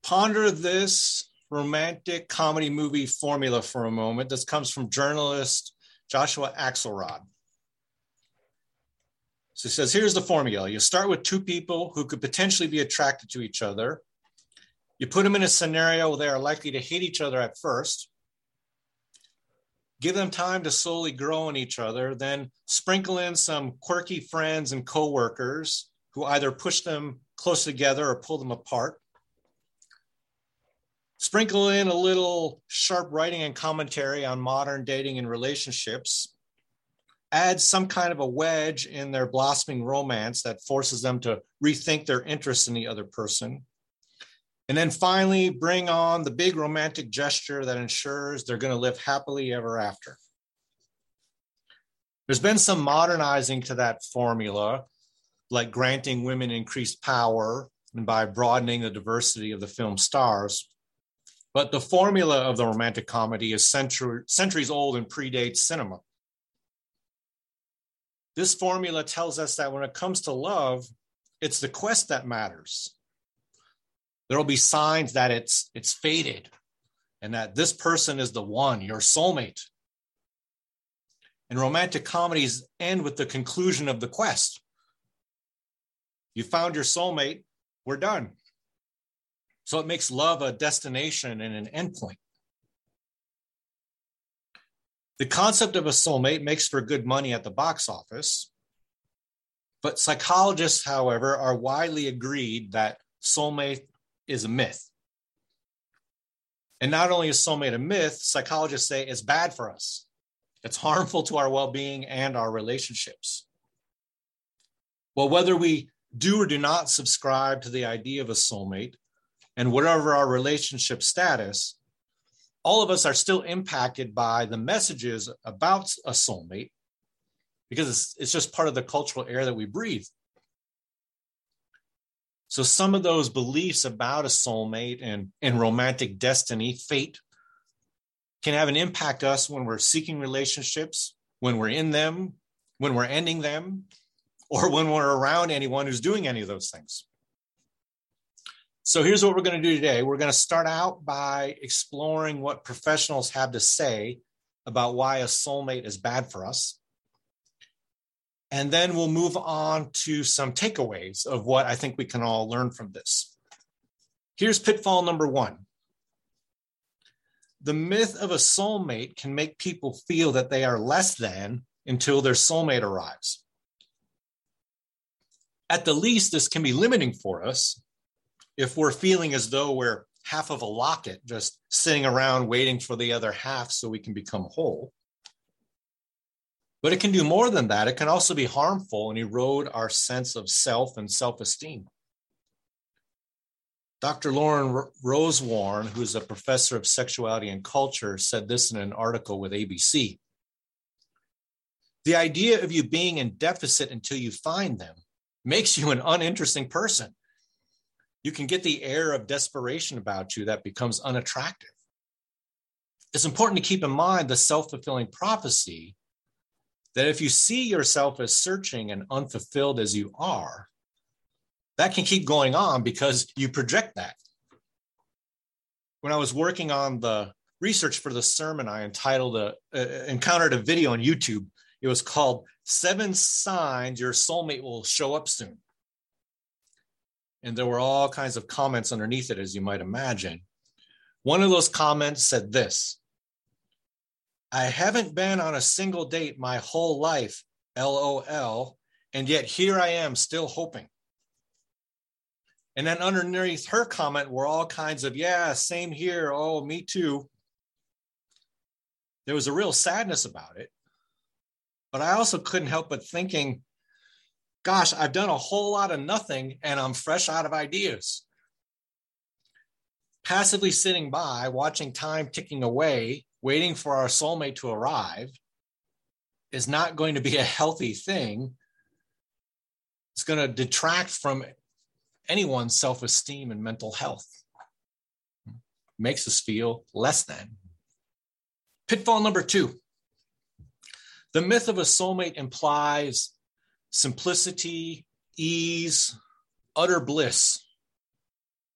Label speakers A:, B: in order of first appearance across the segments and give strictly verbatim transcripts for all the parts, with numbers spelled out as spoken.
A: Ponder this romantic comedy movie formula for a moment. This comes from journalist Joshua Axelrod. So he says, here's the formula. You start with two people who could potentially be attracted to each other. You put them in a scenario where they are likely to hate each other at first. Give them time to slowly grow on each other, then sprinkle in some quirky friends and coworkers who either push them close together or pull them apart. Sprinkle in a little sharp writing and commentary on modern dating and relationships. Add some kind of a wedge in their blossoming romance that forces them to rethink their interest in the other person. And then finally, bring on the big romantic gesture that ensures they're going to live happily ever after. There's been some modernizing to that formula, like granting women increased power and by broadening the diversity of the film stars. But the formula of the romantic comedy is century, centuries old and predates cinema. This formula tells us that when it comes to love, it's the quest that matters. There will be signs that it's, it's faded and that this person is the one, your soulmate. And romantic comedies end with the conclusion of the quest. You found your soulmate, we're done. So it makes love a destination and an endpoint. The concept of a soulmate makes for good money at the box office. But psychologists, however, are widely agreed that soulmate is a myth. And not only is soulmate a myth, psychologists say it's bad for us. It's harmful to our well-being and our relationships. Well, whether we do or do not subscribe to the idea of a soulmate, and whatever our relationship status, all of us are still impacted by the messages about a soulmate because it's, it's just part of the cultural air that we breathe. So some of those beliefs about a soulmate and, and romantic destiny, fate, can have an impact us when we're seeking relationships, when we're in them, when we're ending them, or when we're around anyone who's doing any of those things. So here's what we're going to do today. We're going to start out by exploring what professionals have to say about why a soulmate is bad for us. And then we'll move on to some takeaways of what I think we can all learn from this. Here's pitfall number one. The myth of a soulmate can make people feel that they are less than until their soulmate arrives. At the least, this can be limiting for us if we're feeling as though we're half of a locket, just sitting around waiting for the other half so we can become whole. But it can do more than that. It can also be harmful and erode our sense of self and self-esteem. Doctor Lauren Rosewarne, who is a professor of sexuality and culture, said this in an article with A B C. The idea of you being in deficit until you find them makes you an uninteresting person. You can get the air of desperation about you that becomes unattractive. It's important to keep in mind the self-fulfilling prophecy that if you see yourself as searching and unfulfilled as you are, that can keep going on because you project that. When I was working on the research for the sermon, I entitled a, uh, encountered a video on YouTube. It was called Seven Signs Your Soulmate Will Show Up Soon. And there were all kinds of comments underneath it, as you might imagine. One of those comments said this: I haven't been on a single date my whole life, LOL, and yet here I am still hoping. And then underneath her comment were all kinds of, yeah, same here, oh, me too. There was a real sadness about it. But I also couldn't help but thinking, gosh, I've done a whole lot of nothing and I'm fresh out of ideas. Passively sitting by, watching time ticking away, waiting for our soulmate to arrive is not going to be a healthy thing. It's going to detract from anyone's self-esteem and mental health. It makes us feel less than. Pitfall number two. The myth of a soulmate implies simplicity, ease, utter bliss.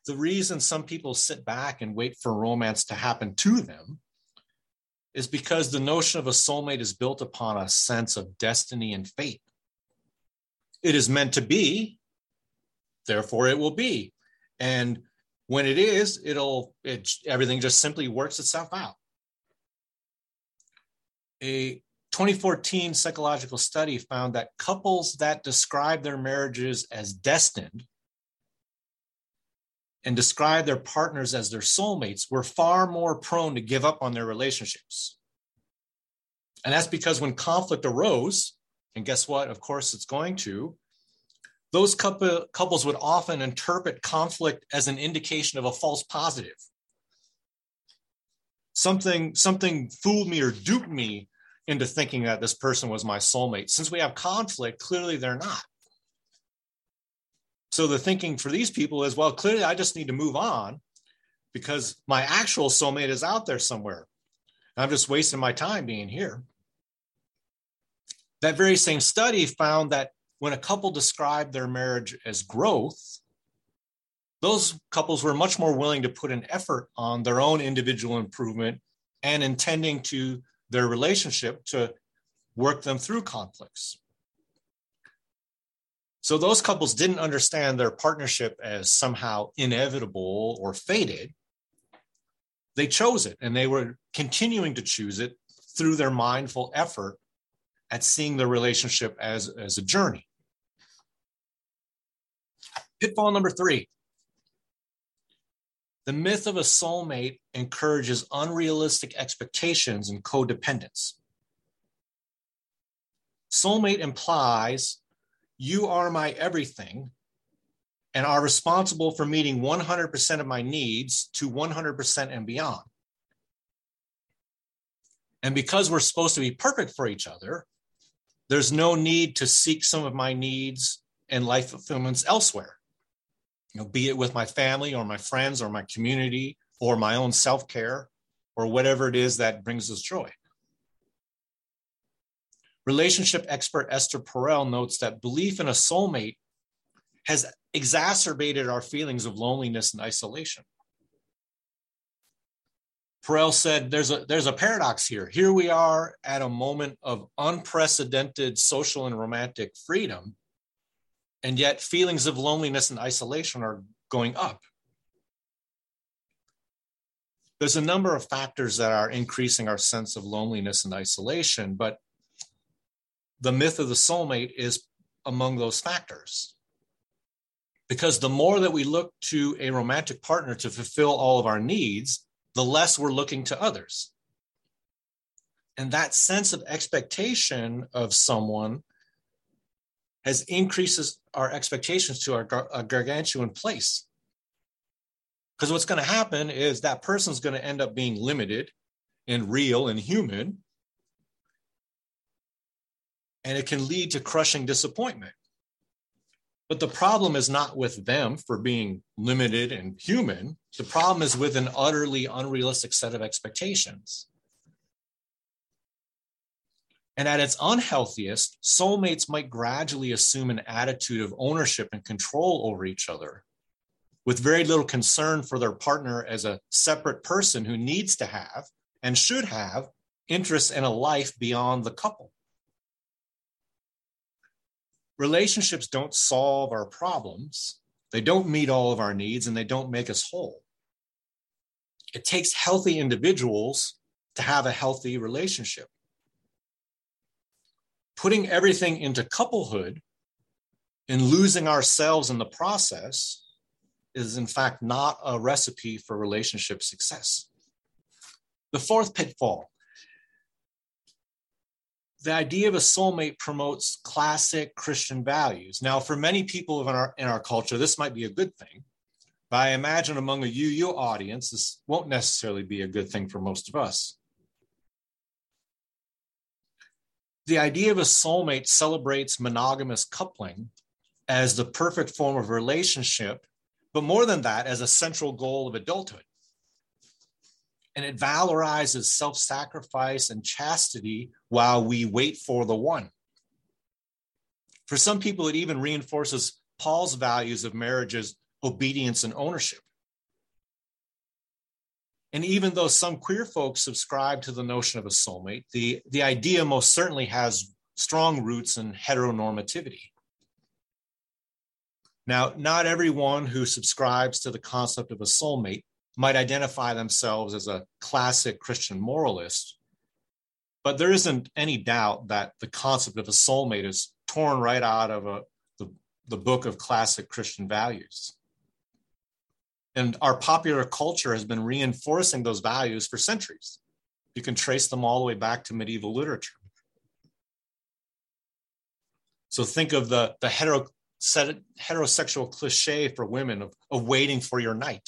A: the reason some people sit back and wait for romance to happen to them is because the notion of a soulmate is built upon a sense of destiny and fate. It is meant to be, therefore it will be. And when it is, it'll it, everything just simply works itself out. A twenty fourteen psychological study found that couples that describe their marriages as destined and describe their partners as their soulmates were far more prone to give up on their relationships. And that's because when conflict arose, and guess what? Of course it's going to, those couple, couples would often interpret conflict as an indication of a false positive. Something, something fooled me or duped me into thinking that this person was my soulmate. Since we have conflict, clearly they're not. So the thinking for these people is, well, clearly I just need to move on because my actual soulmate is out there somewhere. I'm just wasting my time being here. That very same study found that when a couple described their marriage as growth, those couples were much more willing to put an effort on their own individual improvement and intending to their relationship to work them through conflicts. So those couples didn't understand their partnership as somehow inevitable or fated. They chose it, and they were continuing to choose it through their mindful effort at seeing the relationship as, as a journey. Pitfall number three. The myth of a soulmate encourages unrealistic expectations and codependence. Soulmate implies you are my everything and are responsible for meeting one hundred percent of my needs to one hundred percent and beyond. And because we're supposed to be perfect for each other, there's no need to seek some of my needs and life fulfillments elsewhere. You know, be it with my family or my friends or my community or my own self-care or whatever it is that brings us joy. Relationship expert Esther Perel notes that belief in a soulmate has exacerbated our feelings of loneliness and isolation. Perel said, there's a, there's a paradox here. Here we are at a moment of unprecedented social and romantic freedom, and yet feelings of loneliness and isolation are going up. There's a number of factors that are increasing our sense of loneliness and isolation, but the myth of the soulmate is among those factors. Because the more that we look to a romantic partner to fulfill all of our needs, the less we're looking to others. And that sense of expectation of someone has increases our expectations to our gar- a gargantuan place. Because what's going to happen is that person's going to end up being limited and real and human. And it can lead to crushing disappointment. But the problem is not with them for being limited and human. The problem is with an utterly unrealistic set of expectations. And at its unhealthiest, soulmates might gradually assume an attitude of ownership and control over each other, with very little concern for their partner as a separate person who needs to have and should have interests in a life beyond the couple. Relationships don't solve our problems. They don't meet all of our needs, and they don't make us whole. It takes healthy individuals to have a healthy relationship. Putting everything into couplehood and losing ourselves in the process is, in fact, not a recipe for relationship success. The fourth pitfall. The idea of a soulmate promotes classic Christian values. Now, for many people in our, in our culture, this might be a good thing. But I imagine among a U U audience, this won't necessarily be a good thing for most of us. The idea of a soulmate celebrates monogamous coupling as the perfect form of relationship, but more than that, as a central goal of adulthood. And it valorizes self-sacrifice and chastity while we wait for the one. For some people, it even reinforces Paul's values of marriage's obedience and ownership. And even though some queer folks subscribe to the notion of a soulmate, the, the idea most certainly has strong roots in heteronormativity. Now, not everyone who subscribes to the concept of a soulmate might identify themselves as a classic Christian moralist, but there isn't any doubt that the concept of a soulmate is torn right out of a, the, the book of classic Christian values. And our popular culture has been reinforcing those values for centuries. You can trace them all the way back to medieval literature. So think of the, the hetero, heterosexual cliche for women of, of waiting for your knight.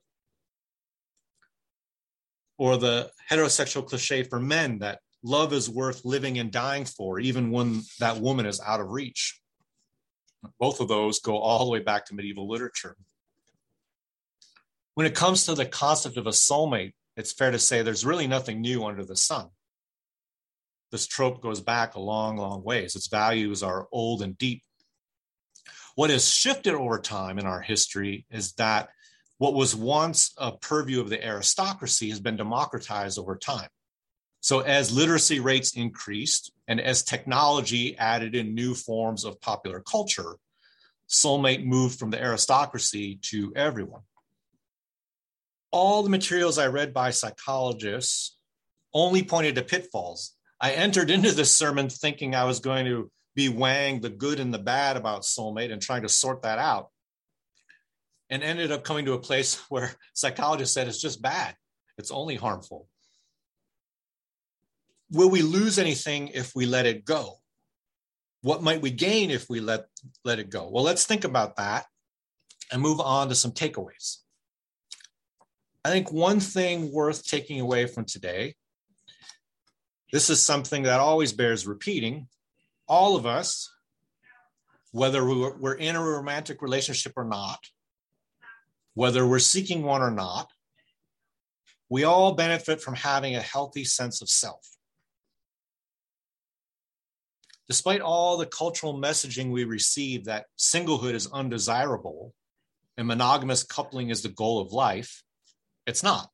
A: Or the heterosexual cliche for men that love is worth living and dying for, even when that woman is out of reach. Both of those go all the way back to medieval literature. When it comes to the concept of a soulmate, it's fair to say there's really nothing new under the sun. This trope goes back a long, long ways. Its values are old and deep. What has shifted over time in our history is that what was once a purview of the aristocracy has been democratized over time. So as literacy rates increased and as technology added in new forms of popular culture, soulmate moved from the aristocracy to everyone. All the materials I read by psychologists only pointed to pitfalls. I entered into this sermon thinking I was going to be weighing the good and the bad about soulmate and trying to sort that out, and ended up coming to a place where psychologists said it's just bad. It's only harmful. Will we lose anything if we let it go? What might we gain if we let, let it go? Well, let's think about that and move on to some takeaways. I think one thing worth taking away from today, this is something that always bears repeating. All of us, whether we're in a romantic relationship or not, whether we're seeking one or not, we all benefit from having a healthy sense of self. Despite all the cultural messaging we receive that singlehood is undesirable and monogamous coupling is the goal of life, it's not.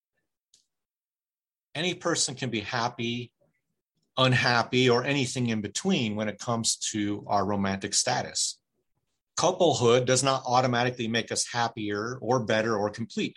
A: Any person can be happy, unhappy, or anything in between when it comes to our romantic status. Couplehood does not automatically make us happier or better or complete.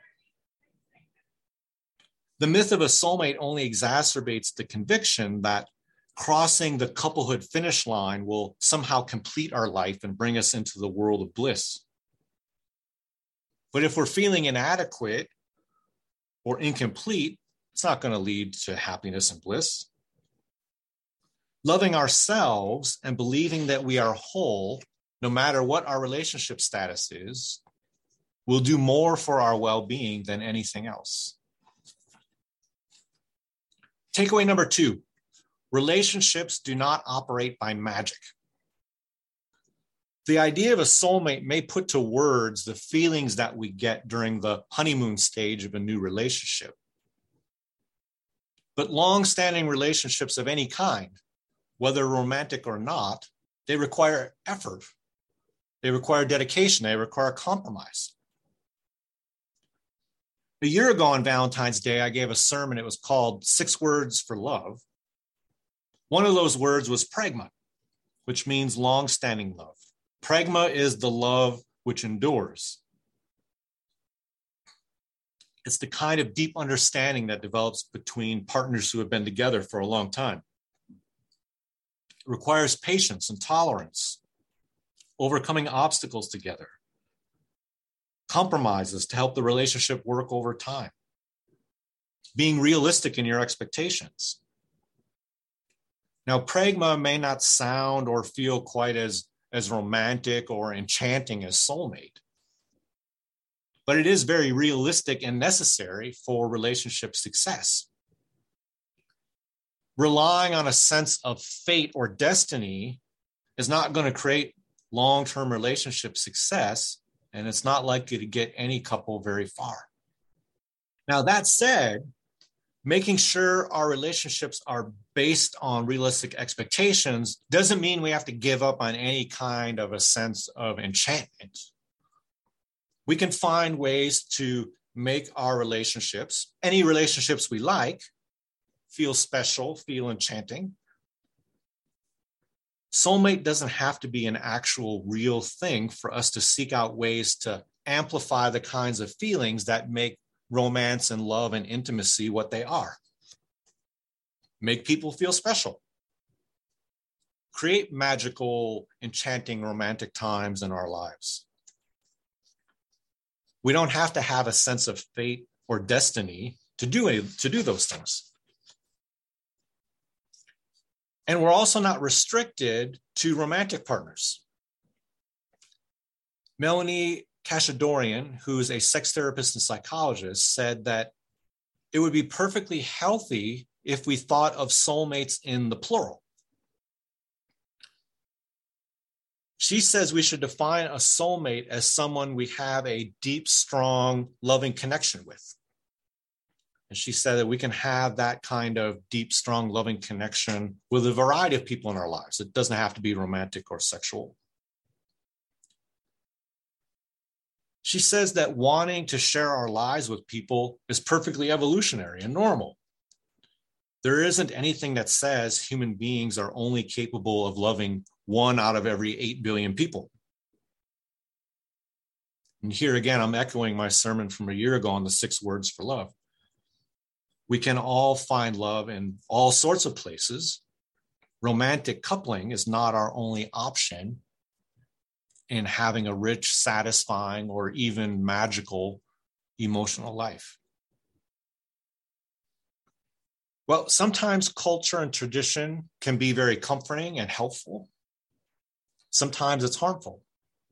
A: The myth of a soulmate only exacerbates the conviction that crossing the couplehood finish line will somehow complete our life and bring us into the world of bliss. But if we're feeling inadequate or incomplete, it's not going to lead to happiness and bliss. Loving ourselves and believing that we are whole, no matter what our relationship status is, will do more for our well-being than anything else. Takeaway number two, relationships do not operate by magic. The idea of a soulmate may put to words the feelings that we get during the honeymoon stage of a new relationship. But long-standing relationships of any kind, whether romantic or not, they require effort. They require dedication. They require compromise. A year ago on Valentine's Day, I gave a sermon. It was called Six Words for Love. One of those words was pragma, which means long-standing love. Pragma is the love which endures. It's the kind of deep understanding that develops between partners who have been together for a long time. It requires patience and tolerance, overcoming obstacles together, compromises to help the relationship work over time, being realistic in your expectations. Now, pragma may not sound or feel quite as, as romantic or enchanting as soulmate, but it is very realistic and necessary for relationship success. Relying on a sense of fate or destiny is not going to create long-term relationship success, and it's not likely to get any couple very far. Now, that said, making sure our relationships are based on realistic expectations doesn't mean we have to give up on any kind of a sense of enchantment. We can find ways to make our relationships, any relationships we like, feel special, feel enchanting. Soulmate doesn't have to be an actual real thing for us to seek out ways to amplify the kinds of feelings that make romance and love and intimacy what they are. Make people feel special. Create magical, enchanting, romantic times in our lives. We don't have to have a sense of fate or destiny to do, a, to do those things. And we're also not restricted to romantic partners. Melanie Kashadorian, who's a sex therapist and psychologist, said that it would be perfectly healthy if we thought of soulmates in the plural. She says we should define a soulmate as someone we have a deep, strong, loving connection with. And she said that we can have that kind of deep, strong, loving connection with a variety of people in our lives. It doesn't have to be romantic or sexual. She says that wanting to share our lives with people is perfectly evolutionary and normal. There isn't anything that says human beings are only capable of loving one out of every eight billion people. And here again, I'm echoing my sermon from a year ago on the six words for love. We can all find love in all sorts of places. Romantic coupling is not our only option in having a rich, satisfying, or even magical emotional life. Well, sometimes culture and tradition can be very comforting and helpful. Sometimes it's harmful.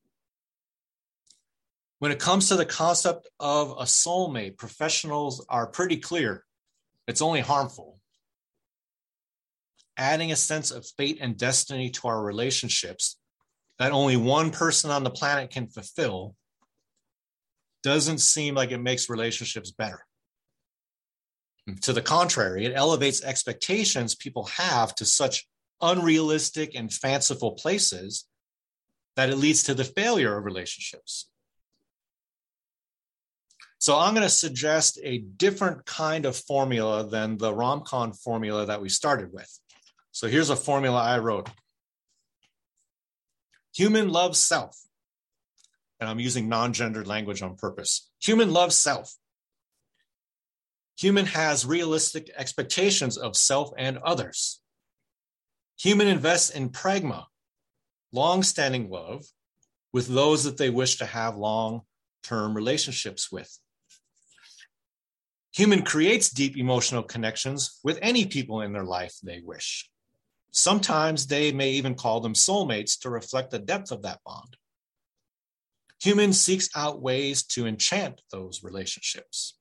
A: When it comes to the concept of a soulmate, professionals are pretty clear. It's only harmful. Adding a sense of fate and destiny to our relationships that only one person on the planet can fulfill doesn't seem like it makes relationships better. To the contrary, it elevates expectations people have to such unrealistic and fanciful places that it leads to the failure of relationships. So I'm going to suggest a different kind of formula than the rom-com formula that we started with. So here's a formula I wrote. Human loves self. And I'm using non-gendered language on purpose. Human loves self. Human has realistic expectations of self and others. Human invests in pragma, long-standing love, with those that they wish to have long-term relationships with. Human creates deep emotional connections with any people in their life they wish. Sometimes they may even call them soulmates to reflect the depth of that bond. Human seeks out ways to enchant those relationships.